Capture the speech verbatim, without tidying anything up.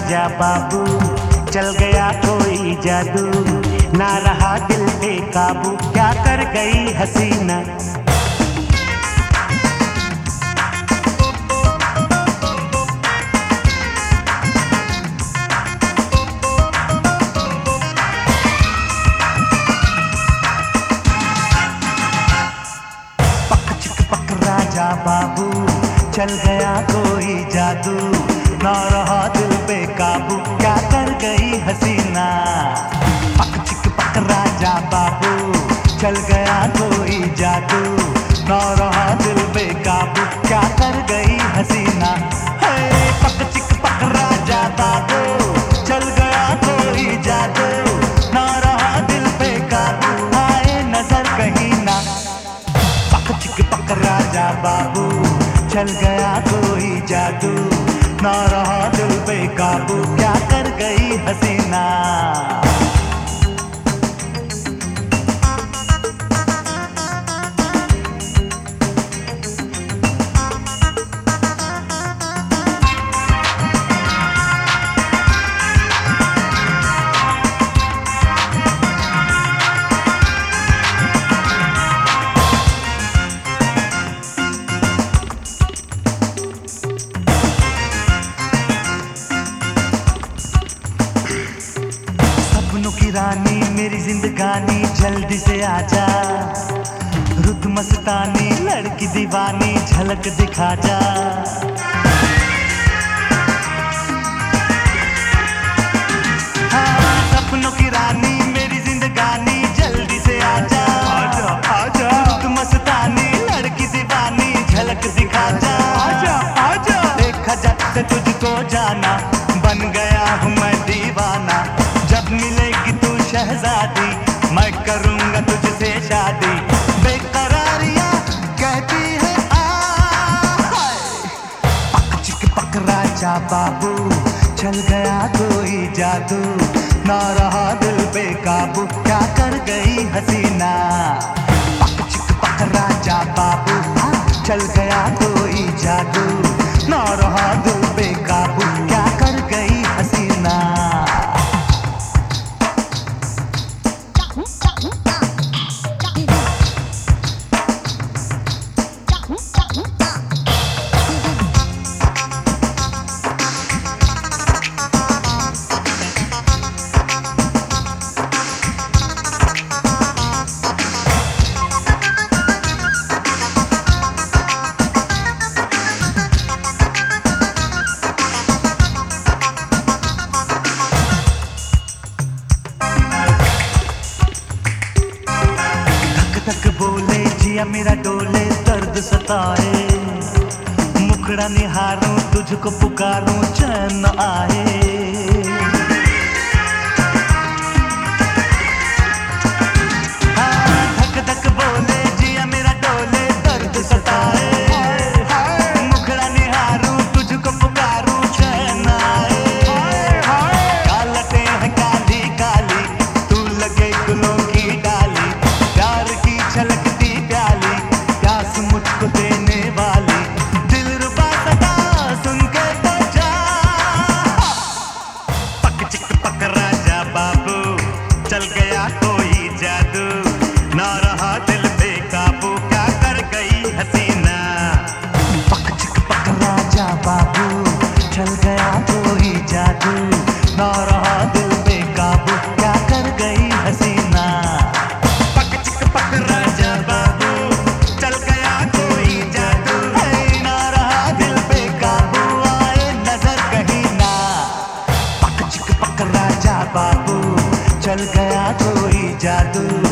राजा बाबू, चल गया कोई जादू, ना रहा दिल पे काबू, क्या कर गई हसीना। राजा बाबू, चल गया कोई जादू, ना रहा दिल पे काबू, क्या कर गई हसीना। पक चिक पक राजा बाबू, चल गया कोई जादू, ना रहा दिल पे काबू, क्या कर गई हसीना। हे पक चिक पक राजा बाबू, चल गया कोई जादू, ना रहा दिल पे काबू, आए नजर कहीं ना। पक चिक पक राजा बाबू, चल गया कोई जादू, ना रहा दिल पे काबू, क्या कर गई हसीना। की रानी मेरी जिंदगानी, जल्दी से आजा, रुत मस्तानी लड़की दीवानी, झलक दिखा जा। हाँ, सपनों की रानी मेरी जिंदगानी, जल्दी से आजा, आजा आजा, रुत मस्तानी लड़की दीवानी, झलक दिखा जा। आजा आजा, देखा जब से तुझको जाना, बन गया हूँ मैं दीवाना, जब मिलेगी तू शहजादी, मैं करूंगा तुझसे शादी। बेकरारियां कहती है आ, पक चिक पक राजा बाबू, चल गया कोई जादू, ना रहा दिल पे काबू, क्या कर गई हसीना। पक चिक पक राजा बाबू, चल गया कोई जादू, ना रहा दिल पे काबू, क्या कर गई हसीना। तक बोले जिया मेरा डोले, दर्द सताए, मुखड़ा निहारूं तुझको पुकारूं, चैन न आए। हाँ, धक धक बोले जिया मेरा डोले, दर्द सताए, मुखड़ा निहारूं तुझको पुकारूं, चैन न आए। कालटे हैं काली काली, तू लगे गुलों की डाली, प्यार की छलकती प्याली, प्यास मुझको देने वाली, दिलरुबा सदा सुन के तो जा। पक चिक पक राजा बाबू, चल गया कोई जादू, ना रहा दिल पे काबू, क्या कर गई हसीना। पक चिक पक राजा बाबू, चल गया कोई जादू, ना रहा दिल पे काबू, क्या कर गई हसीना। पक चिक पक राजा बाबू, चल गया कोई जादू, ना रहा दिल पे काबू, आए नजर कहीं ना। पक चिक पक राजा बाबू, चल गया कोई जादू।